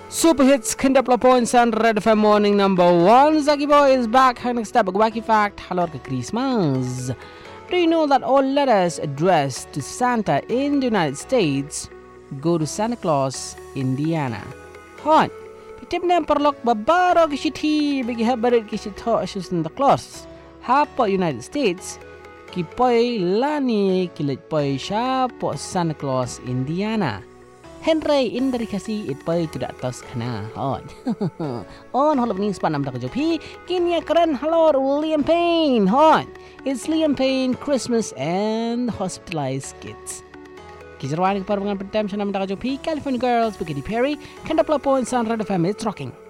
Super hits Kinda Points and Red FM morning number 1. Zaki Boy is back. Next up, a wacky fact. Hello, Christmas. Do you know that all letters addressed to Santa in the United States go to Santa Claus, Indiana? Hon, pitip na perlok babaro kishiti bagi habarit kishito asus Santa Claus. Hapa United States kipoy lani kilit poy siya po Santa Claus, Indiana. Henry indari kasi itpay tidak tas kana hon. On halap ning span namda kajopi kinya keren halor Liam Payne hon. It's Liam Payne Christmas and Hospitalized Kids. Kijarwani keparbangan pedam sana namda kajopi California Girls Katy Perry Kanda Points on Red FM. It's rocking.